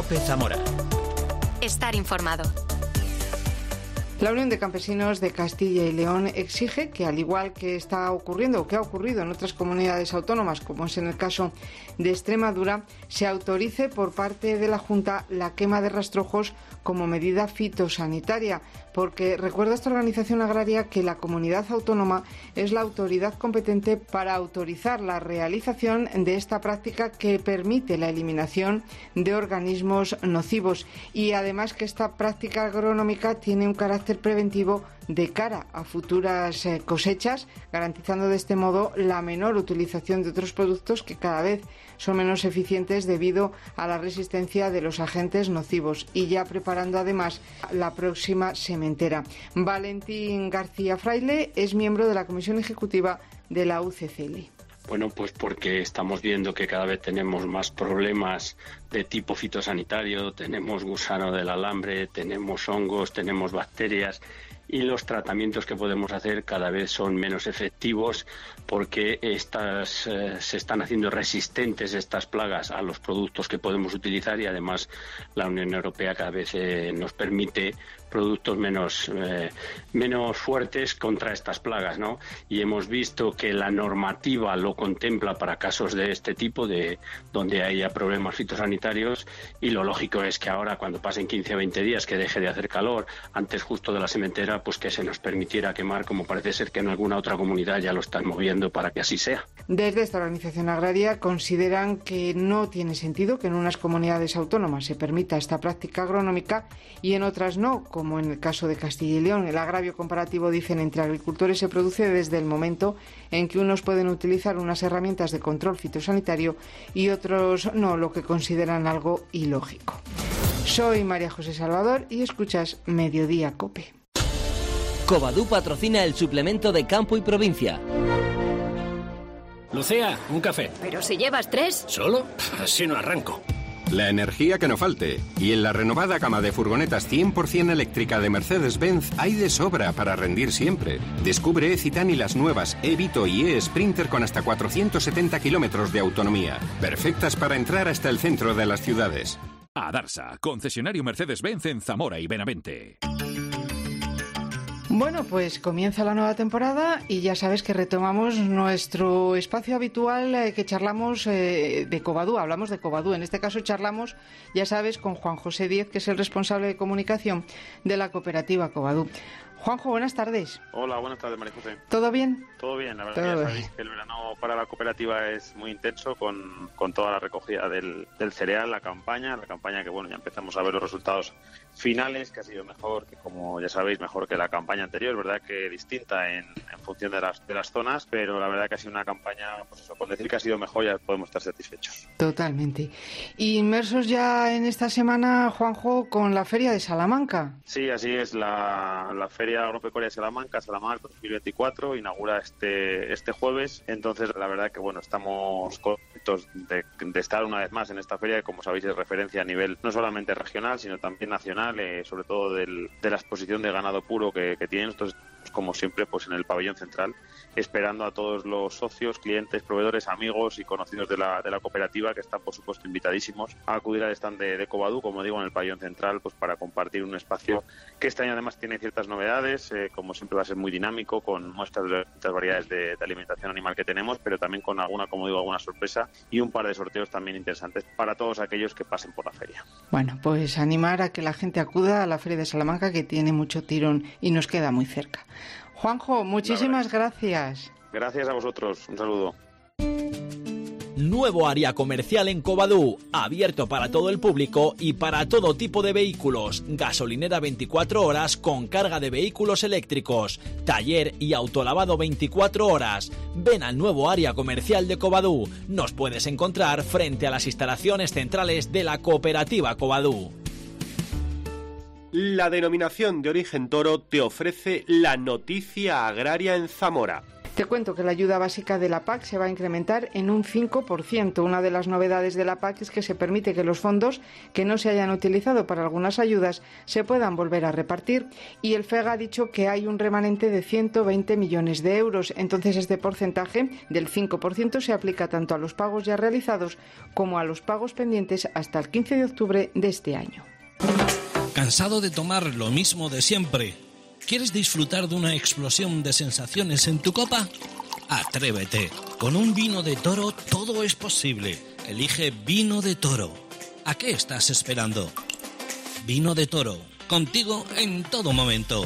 COPE Zamora. Estar informado. La Unión de Campesinos de Castilla y León exige que, al igual que está ocurriendo o que ha ocurrido en otras comunidades autónomas, como es en el caso de Extremadura, se autorice por parte de la Junta la quema de rastrojos como medida fitosanitaria, porque recuerda esta organización agraria que la comunidad autónoma es la autoridad competente para autorizar la realización de esta práctica que permite la eliminación de organismos nocivos, y además que esta práctica agronómica tiene un carácter preventivo de cara a futuras cosechas, garantizando de este modo la menor utilización de otros productos que cada vez son menos eficientes debido a la resistencia de los agentes nocivos, y ya preparando además la próxima sementera. Valentín García Fraile es miembro de la Comisión Ejecutiva de la UCCL. Bueno, pues porque estamos viendo que cada vez tenemos más problemas de tipo fitosanitario, tenemos gusano del alambre, tenemos hongos, tenemos bacterias, y los tratamientos que podemos hacer cada vez son menos efectivos porque se están haciendo resistentes estas plagas a los productos que podemos utilizar, y además la Unión Europea cada vez nos permite productos menos fuertes contra estas plagas, ¿no? Y hemos visto que la normativa lo contempla para casos de este tipo, de donde haya problemas fitosanitarios, y lo lógico es que ahora, cuando pasen 15 o 20 días que deje de hacer calor, antes justo de la sementera, pues que se nos permitiera quemar, como parece ser que en alguna otra comunidad ya lo están moviendo para que así sea. Desde esta organización agraria consideran que no tiene sentido que en unas comunidades autónomas se permita esta práctica agronómica y en otras no, como en el caso de Castilla y León. El agravio comparativo, dicen, entre agricultores se produce desde el momento en que unos pueden utilizar unas herramientas de control fitosanitario y otros no, lo que consideran algo ilógico. Soy María José Salvador y escuchas Mediodía COPE. Covadú patrocina el suplemento de Campo y Provincia. Lucía, un café. Pero si llevas 3. ¿Solo? Así no arranco. La energía que no falte. Y en la renovada gama de furgonetas 100% eléctrica de Mercedes-Benz hay de sobra para rendir siempre. Descubre E-Citan y las nuevas E-Vito y E-Sprinter con hasta 470 kilómetros de autonomía. Perfectas para entrar hasta el centro de las ciudades. Adarsa, concesionario Mercedes-Benz en Zamora y Benavente. Bueno, pues comienza la nueva temporada y ya sabes que retomamos nuestro espacio habitual que charlamos de Covadú, hablamos de Covadú. En este caso charlamos, ya sabes, con Juan José Díez, que es el responsable de comunicación de la cooperativa Covadú. Juanjo, buenas tardes. Hola, buenas tardes, María José. ¿Todo bien? Todo bien, la verdad que ya sabéis que el verano para la cooperativa es muy intenso con toda la recogida del cereal, la campaña que bueno, ya empezamos a ver los resultados finales, que ha sido mejor, que como ya sabéis, mejor que la campaña anterior, verdad que distinta en función de las zonas, pero la verdad que ha sido una campaña, pues eso, con decir que ha sido mejor ya podemos estar satisfechos. Totalmente. Inmersos ya en esta semana, Juanjo, con la Feria de Salamanca. Sí, así es, la Feria Agropecuaria de Salamanca 2024, inaugura este jueves. Entonces, la verdad que bueno, estamos contentos de estar una vez más en esta feria, que como sabéis es referencia a nivel no solamente regional, sino también nacional, sobre todo de la exposición de ganado puro que tienen. Entonces, como siempre, pues en el pabellón central, esperando a todos los socios, clientes, proveedores, amigos y conocidos de la cooperativa, que están por supuesto invitadísimos a acudir al stand de Covadú, como digo, en el pabellón central, pues para compartir un espacio que este año además tiene ciertas novedades, como siempre va a ser muy dinámico, con muestras de las distintas variedades de alimentación animal que tenemos, pero también con alguna sorpresa y un par de sorteos también interesantes para todos aquellos que pasen por la feria. Bueno, pues animar a que la gente acuda a la Feria de Salamanca, que tiene mucho tirón y nos queda muy cerca. Juanjo, muchísimas gracias. Gracias a vosotros, un saludo. Nuevo área comercial en Covadú, abierto para todo el público y para todo tipo de vehículos. Gasolinera 24 horas con carga de vehículos eléctricos. Taller y autolavado 24 horas. Ven al nuevo área comercial de Covadú. Nos puedes encontrar frente a las instalaciones centrales de la cooperativa Covadú. La denominación de origen Toro te ofrece la noticia agraria en Zamora. Te cuento que la ayuda básica de la PAC se va a incrementar en un 5%. Una de las novedades de la PAC es que se permite que los fondos que no se hayan utilizado para algunas ayudas se puedan volver a repartir, y el FEG ha dicho que hay un remanente de 120 millones de euros. Entonces este porcentaje del 5% se aplica tanto a los pagos ya realizados como a los pagos pendientes hasta el 15 de octubre de este año. ¿Cansado de tomar lo mismo de siempre? ¿Quieres disfrutar de una explosión de sensaciones en tu copa? Atrévete. Con un vino de Toro todo es posible. Elige Vino de Toro. ¿A qué estás esperando? Vino de Toro. Contigo en todo momento.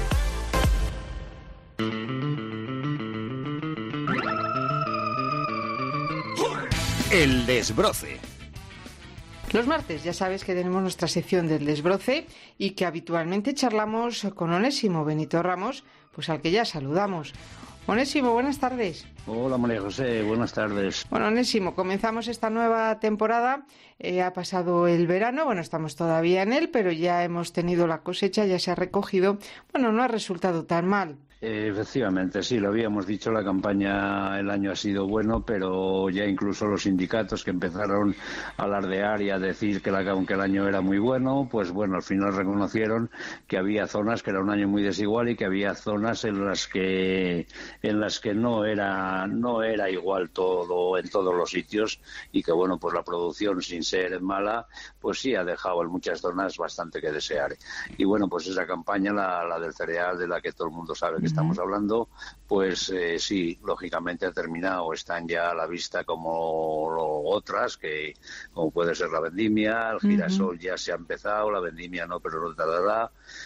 El desbroce. Los martes ya sabes que tenemos nuestra sección del desbroce y que habitualmente charlamos con Onésimo Benito Ramos, pues al que ya saludamos. Onésimo, buenas tardes. Hola María José, buenas tardes. Bueno, Onésimo, comenzamos esta nueva temporada, ha pasado el verano, bueno, estamos todavía en él, pero ya hemos tenido la cosecha, ya se ha recogido, bueno, no ha resultado tan mal. Efectivamente, sí, lo habíamos dicho, la campaña, el año ha sido bueno, pero ya incluso los sindicatos que empezaron a alardear y a decir que aunque el año era muy bueno, pues bueno, al final reconocieron que había zonas que era un año muy desigual y que había zonas en las que no era igual todo en todos los sitios, y que bueno, pues la producción, sin ser mala, pues sí ha dejado en muchas zonas bastante que desear. Y bueno, pues esa campaña, la del cereal, de la que todo el mundo sabe que estamos hablando, pues sí, lógicamente ha terminado. Están ya a la vista como otras, como puede ser la vendimia, el girasol ya se ha empezado, la vendimia no, pero no tardará.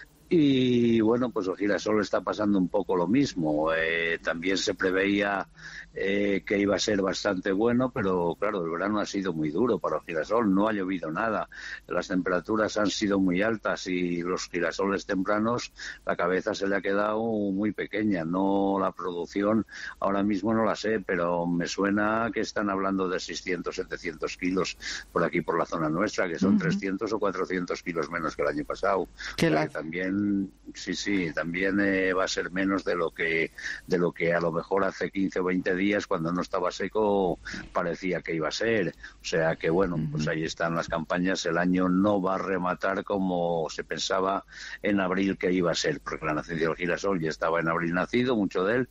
Y bueno, pues el girasol está pasando un poco lo mismo. También se preveía que iba a ser bastante bueno, pero claro, el verano ha sido muy duro para el girasol, no ha llovido nada, las temperaturas han sido muy altas y los girasoles tempranos, la cabeza se le ha quedado muy pequeña. No, la producción ahora mismo no la sé, pero me suena que están hablando de 600, 700 kilos por aquí, por la zona nuestra, que son 300 o 400 kilos menos que el año pasado. Que también, sí, también va a ser menos de lo que a lo mejor hace 15 o 20 días, cuando no estaba seco, parecía que iba a ser. O sea que bueno, pues ahí están las campañas. El año no va a rematar como se pensaba en abril que iba a ser, porque la nacencia del girasol ya estaba en abril nacido, mucho de él,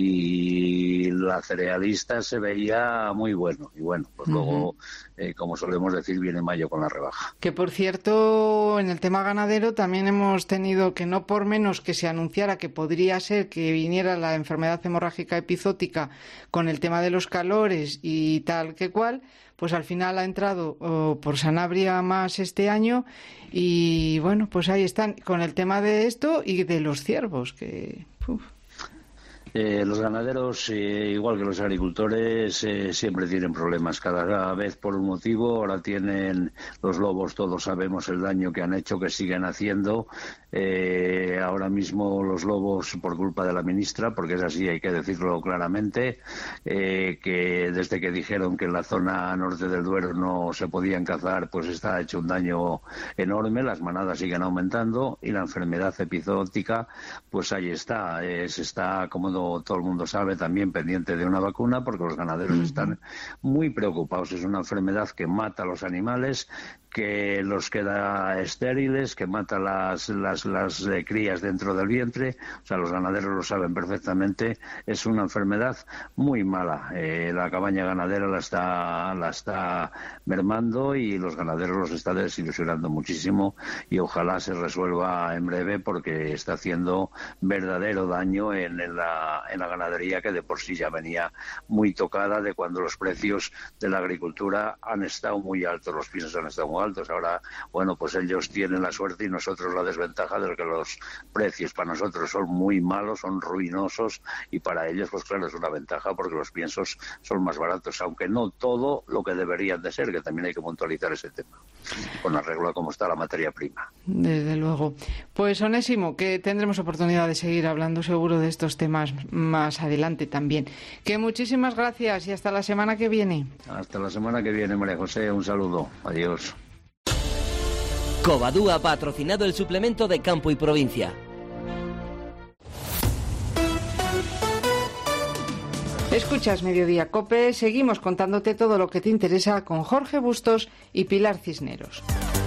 y la cerealista se veía muy bueno. Y bueno, pues luego, como solemos decir, viene mayo con la rebaja. Que por cierto, en el tema ganadero también hemos tenido que, no por menos que se anunciara que podría ser que viniera la enfermedad hemorrágica epizótica con el tema de los calores y tal que cual, pues al final ha entrado por Sanabria más este año, y bueno, pues ahí están con el tema de esto y de los ciervos, que... Los ganaderos, igual que los agricultores, siempre tienen problemas, cada vez por un motivo. Ahora tienen los lobos, todos sabemos el daño que han hecho, que siguen haciendo. Ahora mismo los lobos, por culpa de la ministra, porque es así, hay que decirlo claramente, que desde que dijeron que en la zona norte del Duero no se podían cazar, pues está hecho un daño enorme. Las manadas siguen aumentando y la enfermedad epizótica, pues ahí está. Se está, como todo el mundo sabe, también pendiente de una vacuna, porque los ganaderos están muy preocupados. Es una enfermedad que mata a los animales, que los queda estériles, que mata las crías dentro del vientre. O sea, los ganaderos lo saben perfectamente. Es una enfermedad muy mala. La cabaña ganadera la está mermando y los ganaderos los está desilusionando muchísimo, y ojalá se resuelva en breve, porque está haciendo verdadero daño en la ganadería, que de por sí ya venía muy tocada de cuando los precios de la agricultura han estado muy altos, los pisos han estado muy altos. Ahora, bueno, pues ellos tienen la suerte y nosotros la desventaja de que los precios para nosotros son muy malos, son ruinosos, y para ellos, pues claro, es una ventaja, porque los piensos son más baratos, aunque no todo lo que deberían de ser, que también hay que puntualizar ese tema, con arreglo a cómo está la materia prima. Desde luego. Pues Onésimo, que tendremos oportunidad de seguir hablando seguro de estos temas más adelante también. Que muchísimas gracias y hasta la semana que viene. Hasta la semana que viene, María José, un saludo. Adiós. Covadú ha patrocinado el suplemento de Campo y Provincia. Escuchas Mediodía COPE, seguimos contándote todo lo que te interesa con Jorge Bustos y Pilar Cisneros.